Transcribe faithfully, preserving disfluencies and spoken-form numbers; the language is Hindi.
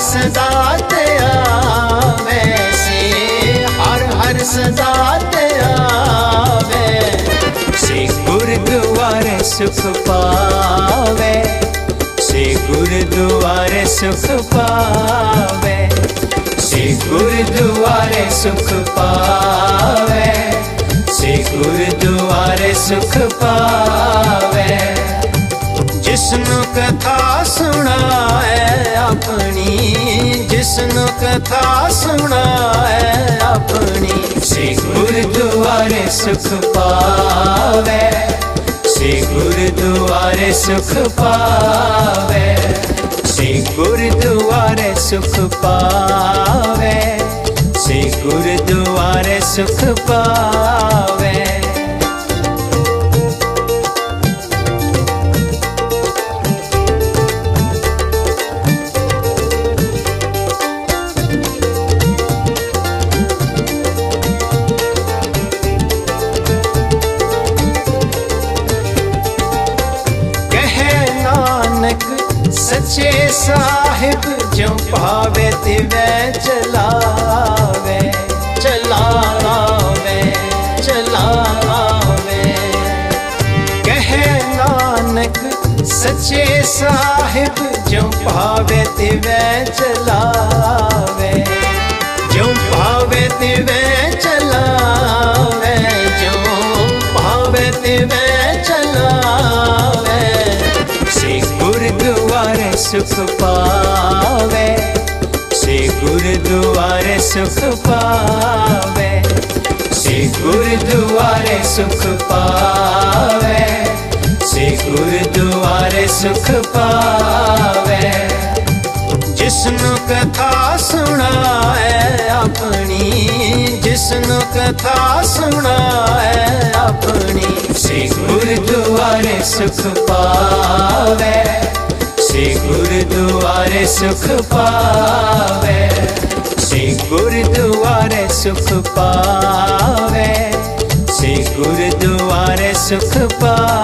सदा ते आवे, से हर हर सदा ते आवे। से गुरुद्वारे सुख पावे, से गुरुद्वारे सुख पावे, से गुरुद्वारे सुख पावे, से गुरुद्वारे सुख पावे। जिसनु कथा सुनाए अपनी, जिसनु कथा सुनाए अपनी, से गुरुद्वारे सुख पावे, से गुरुद्वारे सुख पावे, से गुरुद्वारे सुख पावे, से गुरुद्वारे सुख पावे। सच्चे साहिब जो पावे तिवे चलावे, चलावे, चलावे। कहे नानक सच्चे साहिब जो पावे तिवे चलावे, जो पावे तिवे चलावे, जो पावे तिवे चलावे। से गुरुद्वारे सुख पावे, से गुरुद्वारे सुख पावे, से गुरुद्वारे सुख पावे, से गुरुद्वारे सुख पावे। जिसनु कथा सुनाए अपनी, जिसनु कथा सुनाए अपनी, से गुरुद्वारे सुख पावे, से गुरुद्वारे सुख पावे, से गुरुद्वारे सुख पावे, से गुरुद्वारे सुख पावे।